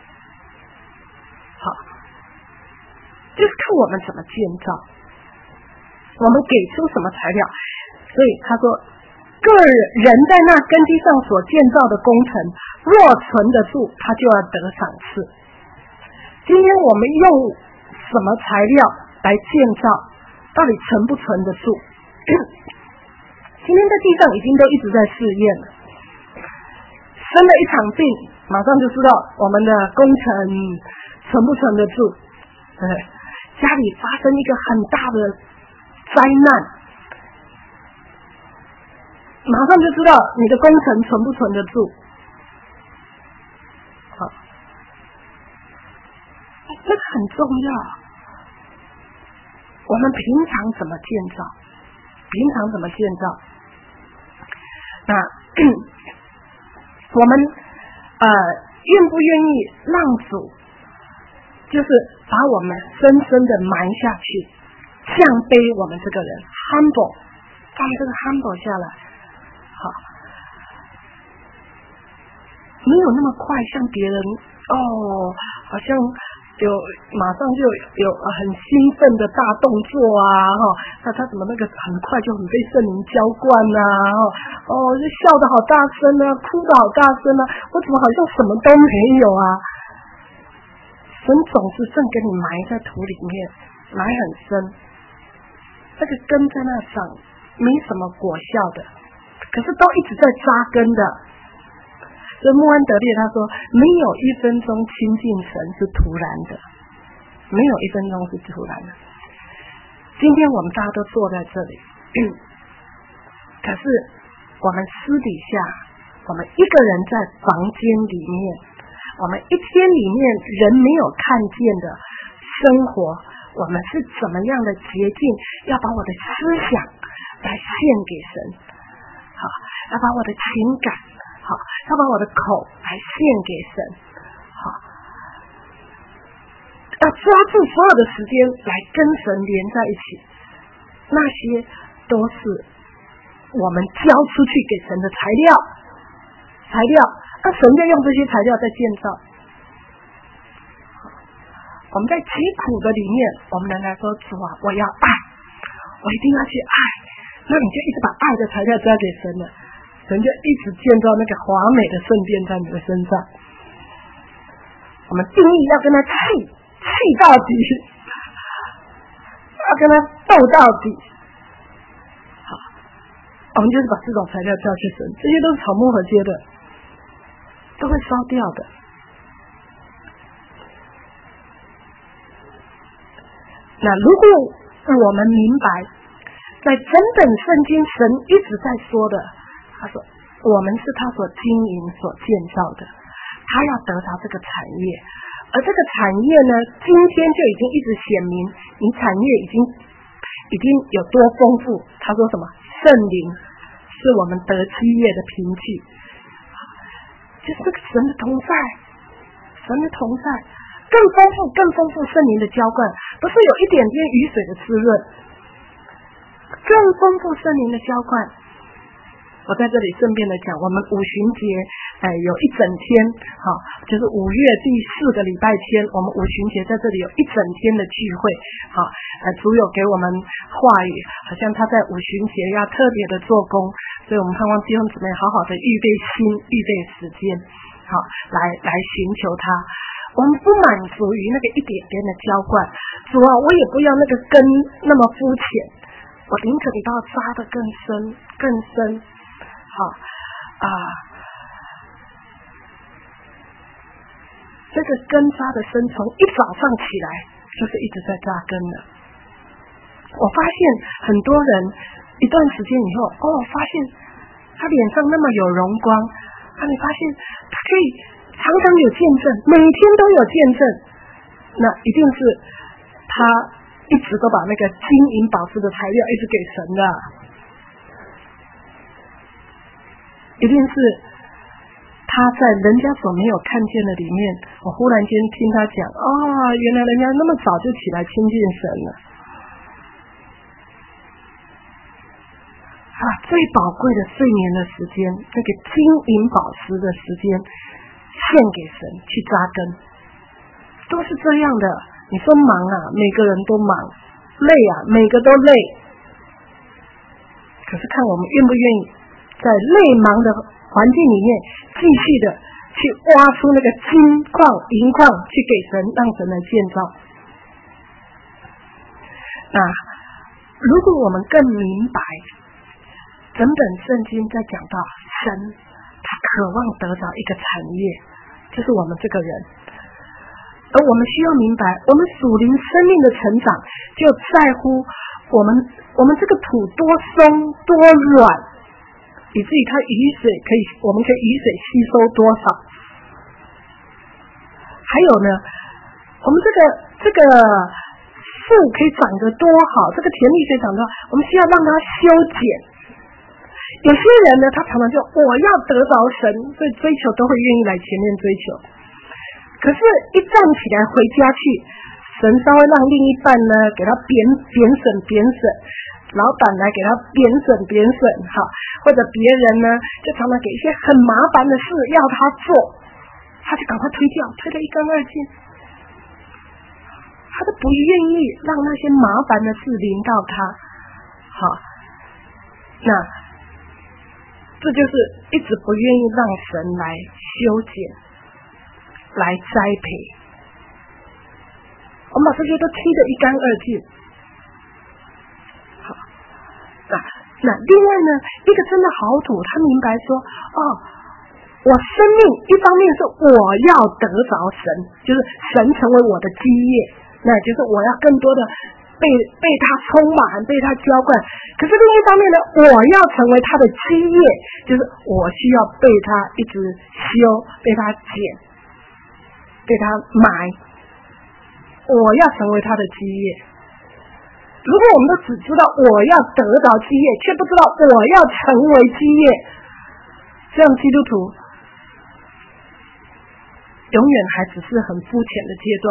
就是看我们怎么建造，我们给出什么材料。所以他说，个人在那根基上所建造的工程，若存得住，他就要得赏赐。今天我们用什么材料来建造，到底存不存得住？今天在地上已经都一直在试验了，生了一场病，马上就知道我们的工程存不存得住。家里发生一个很大的灾难，马上就知道你的工程存不存得住。这个很重要。我们平常怎么建造？那我们愿不愿意让主就是把我们深深的埋下去，降卑我们这个人 humble， 把我们这个 humble 下来。没有那么快像别人好像马上就有很兴奋的大动作他怎么那个很快就很被圣灵浇灌就笑得好大声哭得好大声我怎么好像什么都没有神总是正给你埋在土里面，埋很深，这个根在那长，没什么果效的，可是都一直在扎根的。所以穆安德烈他说，没有一分钟亲近神是突然的，没有一分钟是突然的。今天我们大家都坐在这里，可是我们私底下，我们一个人在房间里面， 我们一天里面人没有看见的生活，我们是怎么样的洁净，要把我的思想来献给神，好，要把我的情感，好，要把我的口来献给神，好，要抓住所有的时间来跟神连在一起，那些都是我们交出去给神的材料，那神就用这些材料在建造。我们在疾苦的里面，我们能来说主啊，我要爱，我一定要去爱，那你就一直把爱的材料交给神了，神就一直建造那个华美的圣殿在你的身上。我们定义要跟他气到底，要跟他斗到底。好，我们就是把这种材料交给神，这些都是草木合接的，都会烧掉的。那如果我们明白，在整本圣经神一直在说的，他说我们是他所经营所建造的，他要得着这个产业，而这个产业呢，今天就已经一直显明，你产业已经有多丰富。他说什么？圣灵是我们得基业的凭据，就是这个神的同在，神的同在。更丰富圣灵的浇灌，不是有一点点雨水的滋润，更丰富圣灵的浇灌。我在这里顺便的讲，我们五旬节有一整天，好，就是5月第4个礼拜天，我们五旬节在这里有一整天的聚会，好，主有给我们话语，好像他在五旬节要特别的做工，所以我们盼望弟兄姊妹好好的预备心，预备时间，好，来寻求他。我们不满足于那个一点点的浇灌，主啊，我也不要那个根那么肤浅，我宁可你把我扎得更深，好啊，这个根扎的深，从一早上起来就是一直在扎根了。我发现很多人一段时间以后，发现他脸上那么有荣光，你发现他可以常常有见证，每天都有见证，那一定是他一直都把那个金银宝石的材料一直给神的，一定是他在人家所没有看见的里面，我忽然间听他讲，原来人家那么早就起来亲近神了，最宝贵的睡眠的时间，那个金银宝石的时间献给神去扎根，都是这样的。你说忙啊，每个人都忙，累啊，每个都累，可是看我们愿不愿意在累忙的环境里面继续的去挖出那个金矿银矿去给神，让神来建造。那如果我们更明白整本圣经在讲到神他渴望得到一个产业，就是我们这个人，而我们需要明白，我们属灵生命的成长就在乎我们这个土多松多软，以至于它我们可以雨水吸收多少。还有呢，我们这个树可以长得多好，这个田地可以长得多好，我们需要让它修剪。有些人呢，他常常就我要得着神，所以追求都会愿意来前面追求。可是，一站起来回家去，神稍微让另一半呢给他贬损，老板来给他贬损，好，或者别人呢就常常给一些很麻烦的事要他做，他就赶快推掉，推得一干二净。他都不愿意让那些麻烦的事临到他，好，那这就是一直不愿意让神来修剪，来栽培。我们把这些都踢得一干二净。好，那另外呢，一个真的好土，他明白说，我生命一方面是我要得着神，就是神成为我的基业，那就是我要更多的被他充满，被他浇灌。可是另一方面呢，我要成为他的基业，就是我需要被他一直修，被他剪， 被他埋，我要成为他的基业。如果我们都只知道我要得着基业，却不知道我要成为基业，这样基督徒永远还只是很肤浅的阶段。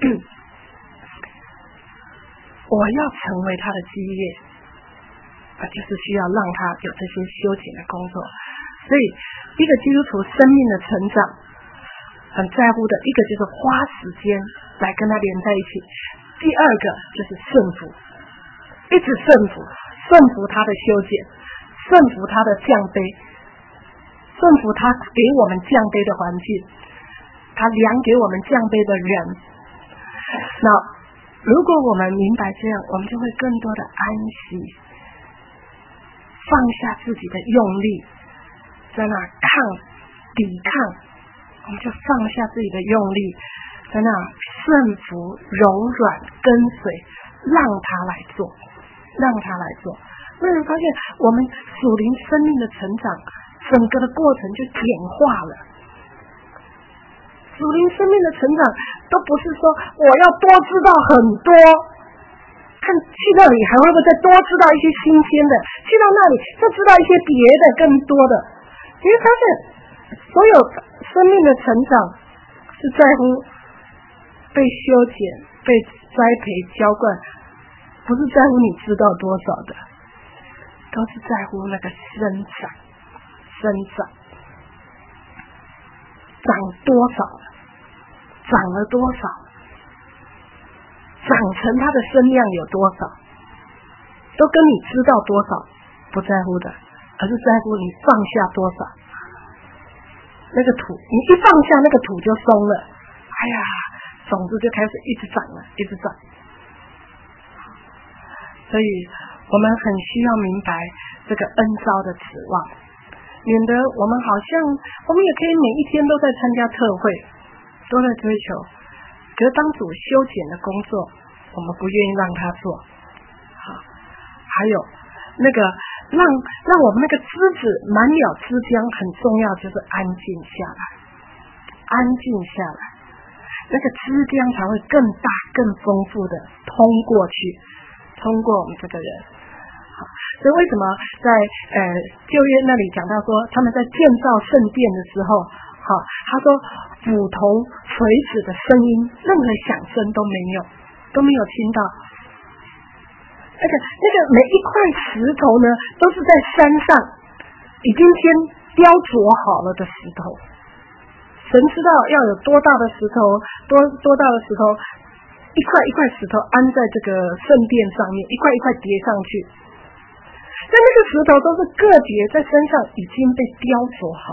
我要成为他的基业，就是需要让他有这些修行的工作。所以一个基督徒生命的成长很在乎的一个就是花时间来跟他连在一起，第二个就是顺服，一直顺服他的修剪，顺服他的降卑，顺服他给我们降卑的环境，他量给我们降卑的人。那如果我们明白这样，我们就会更多的安息，放下自己的用力在那抵抗，我们就放下自己的用力在那顺服柔软跟随，让他来做。那你发现我们属灵生命的成长整个的过程就简化了。属灵生命的成长都不是说我要多知道很多，看去那里还会不会再多知道一些新鲜的，去到那里再知道一些别的更多的。你会发现所有生命的成长是在乎被修剪、被栽培浇灌，不是在乎你知道多少的，都是在乎那个生长长多少了，长了多少，长成它的身量有多少，都跟你知道多少不在乎的，而是在乎你放下多少。那个土，你一放下，那个土就松了，哎呀，种子就开始一直长了，一直长。所以我们很需要明白这个恩召的指望，免得我们好像我们也可以每一天都在参加特会，都在追求，可是当主修剪的工作我们不愿意让他做。好，还有那个让我们那个枝子满了枝浆，很重要，就是安静下来，那个枝浆才会更大更丰富的通过我们这个人。所以为什么在旧约那里讲到说他们在建造圣殿的时候，他说斧头锤子的声音任何响声都没有听到。那个每一块石头呢都是在山上已经先雕琢好了的石头，神知道要有多大的石头，多大的石头，一块一块石头安在这个圣殿上面，一块一块叠上去。但那个石头都是个别在身上已经被雕琢好。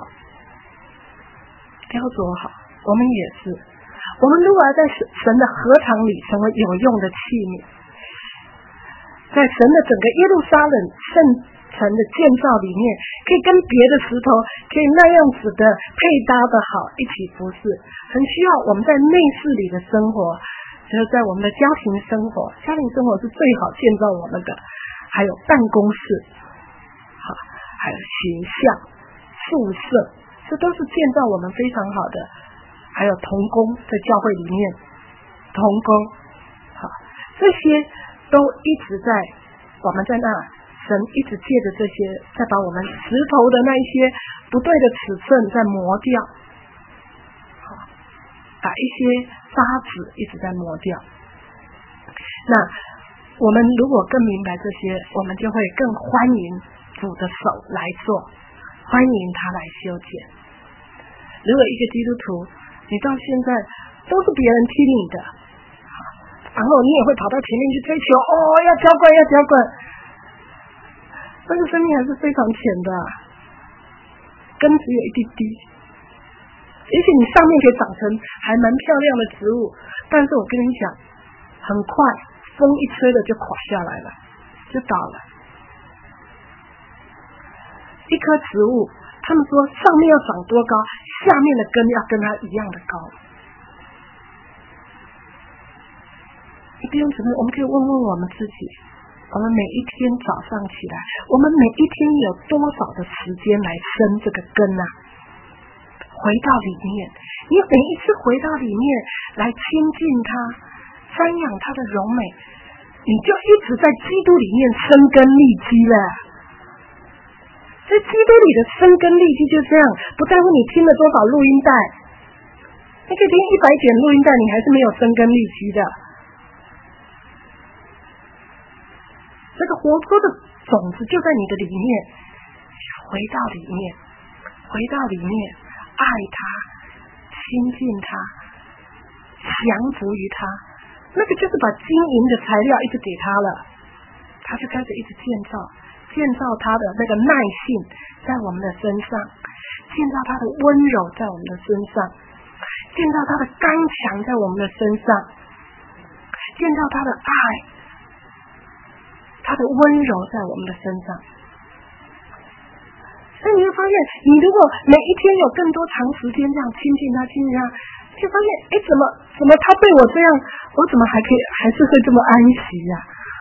我们也是，我们如果要在神的禾场里成为有用的器皿，在神的整个耶路撒冷圣城的建造里面，可以跟别的石头可以那样子的配搭的好，一起服侍。很需要我们在内室里的生活，就是在我们的家庭生活是最好建造我们的，还有办公室，还有学校、宿舍，这都是建造我们非常好的。还有同工，在教会里面同工，这些都一直在我们在那，神一直借着这些再把我们石头的那一些不对的尺寸再磨掉，把一些渣子一直在磨掉。那我们如果更明白这些，我们就会更欢迎主的手来做，欢迎他来修剪。如果一个基督徒你到现在都是别人听你的，然后你也会跑到前面去追求，要浇灌，这个生命还是非常浅的，根只有一滴滴。也许你上面可以长成还蛮漂亮的植物，但是我跟你讲，很快风一吹了就垮下来了，就倒了。一棵植物，他们说上面要长多高，下面的根要跟它一样的高。弟兄姊妹，我们可以问问我们自己，我们每一天早上起来，我们每一天有多少的时间来生这个根啊？花回到里面，你每一次回到里面来亲近他，瞻仰他的荣美，你就一直在基督里面生根立基了。在基督里的生根立基就这样，不在乎你听了多少录音带，你可以听100卷录音带，你还是没有生根立基的。这个活泼的种子就在你的里面，回到里面，回到里面，爱他，亲近他，降服于他，那个就是把经营的材料一直给他了，他就开始一直建造他的那个耐性在我们的身上，建造他的温柔在我们的身上，建造他的刚强在我们的身上，建造他的爱，他的温柔在我们的身上。所以你会发现，你如果每一天有更多长时间这样亲近他，就发现，怎么他对我这样，我怎么还是会这么安息呀？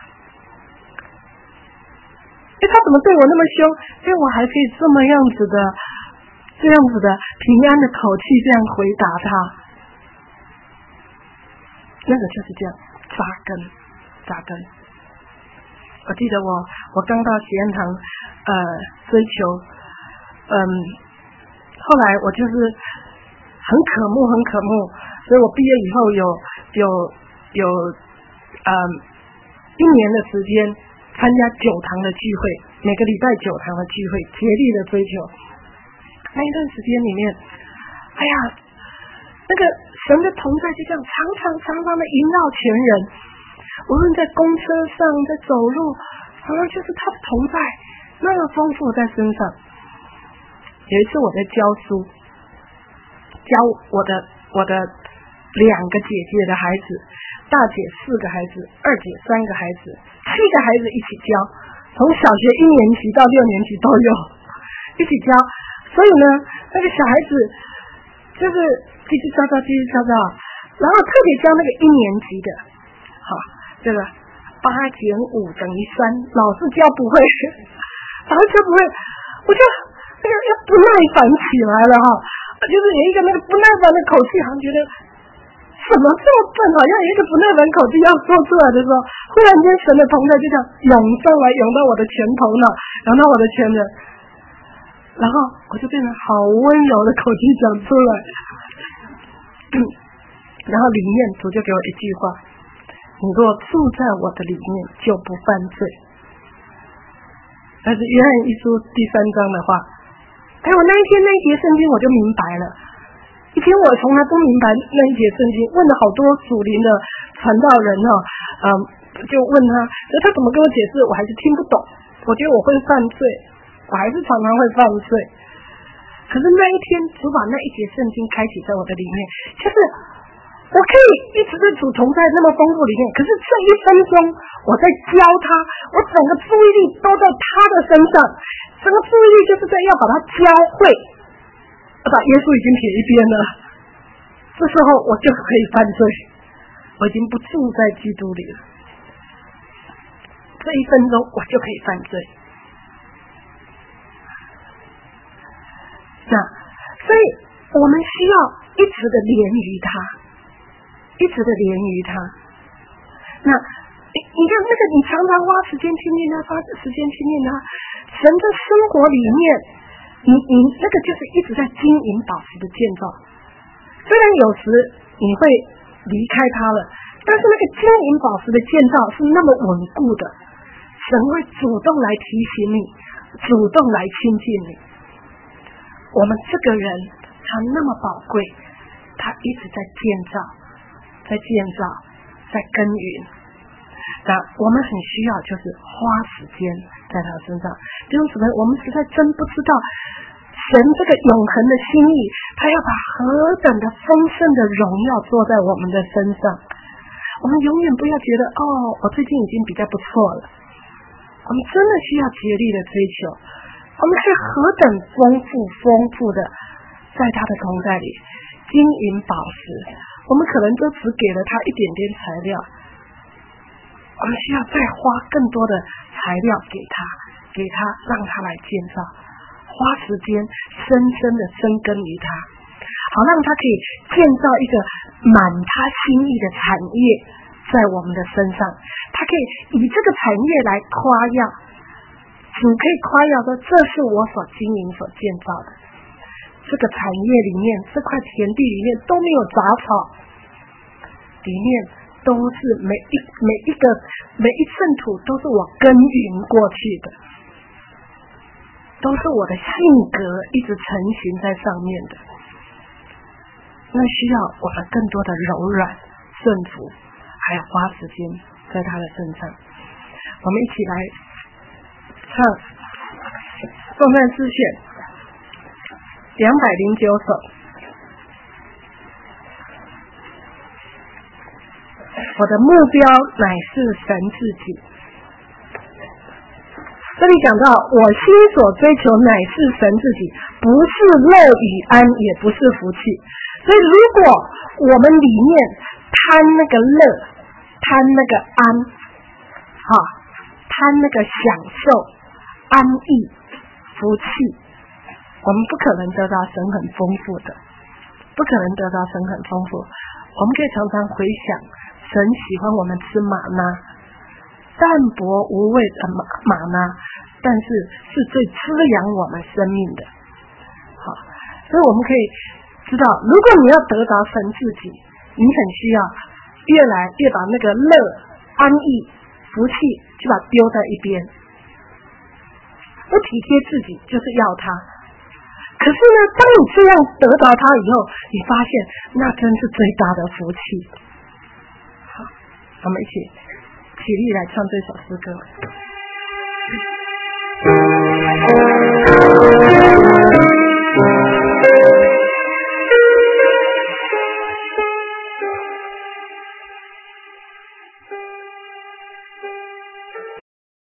他怎么对我那么凶？我还可以这么样子的平安的口气这样回答他。那个就是这样扎根。我记得我刚到喜安堂追求，后来我就是很渴慕，所以我毕业以后有1年的时间参加9堂的聚会，每个礼拜9堂的聚会，竭力的追求。那一段时间里面，那个神的同在就这样常常的萦绕全人，无论在公车上，在走路，常常就是他的同在那么丰富在身上。有一次我在教书，教我的2个姐姐的孩子，大姐4个孩子，二姐3个孩子，7个孩子一起教，从小学1年级到6年级都有一起教。所以呢，那个小孩子就是叽叽喳喳，然后特别教那个1年级的，好，这个8减5等于3，老师教不会，我就要不耐烦起来了哈，就是有一个那个不耐烦的口气，好像觉得怎么这么笨，好像有一个不耐烦口气要说出来的时候，忽然间神的同在就这样涌上来，涌到我的拳头呢，涌到我的前面，然后我就变成好温柔的口气讲出来，然后里面主就给我一句话：你若住在我的里面，就不犯罪。但是约翰一书第3章的话，我那一节圣经我就明白了。以前我从来不明白那一节圣经，问了好多属灵的传道人就问他，可他怎么跟我解释，我还是听不懂。我觉得我会犯罪，我还是常常会犯罪。可是那一天主把那一节圣经开启在我的里面，就是我可以一直在主同在那么丰富里面，可是这1分钟我在教他，我整个注意力都在他的身上，整个注意力就是在要把他教会，把耶稣已经撇一边了，这时候我就可以犯罪，我已经不住在基督里了，这1分钟我就可以犯罪。所以我们需要一直的连于他，一直的连于他。那你看那个，你常常花时间亲近他，花时间亲近他，神的生活里面，你那个就是一直在经营保持的建造。虽然有时你会离开他了，但是那个经营保持的建造是那么稳固的，神会主动来提醒你，主动来亲近你。我们这个人他那么宝贵，他一直在建造，在耕耘。那我们很需要就是花时间在他身上。弟兄姊妹，我们实在真不知道神这个永恒的心意，他要把何等的丰盛的荣耀做在我们的身上。我们永远不要觉得我最近已经比较不错了，我们真的需要竭力的追求，我们是何等丰富的在他的同在里经营宝石，我们可能都只给了他一点点材料，我们需要再花更多的材料给他，让他来建造，花时间深深的深耕于他， 好让他可以建造一个满他心意的产业在我们的身上，他可以以这个产业来夸耀，主可以夸耀说这是我所经营所建造的，这个产业里面这块田地里面都没有杂草，里面都是每一寸土都是我耕耘过去的，都是我的性格一直成型在上面的。那需要我们更多的柔软顺服，还有花时间在他的身上。我们一起来唱颂赞诗选209首。我的目标乃是神自己。这里讲到我心所追求乃是神自己，不是乐与安，也不是福气。所以如果我们里面贪那个乐，贪那个安，贪那个享受安逸福气，我们不可能得到神很丰富的，不可能得到神很丰富。我们可以常常回想神喜欢我们吃玛纳，淡薄无味的玛纳，但是是最滋养我们生命的。好，所以我们可以知道，如果你要得着神自己，你很需要越来越把那个乐、安逸、福气就把它丢在一边，不体贴自己就是要它。可是呢，当你这样得到它以后，你发现那真是最大的福气。好，我们一起起立来唱这首诗歌。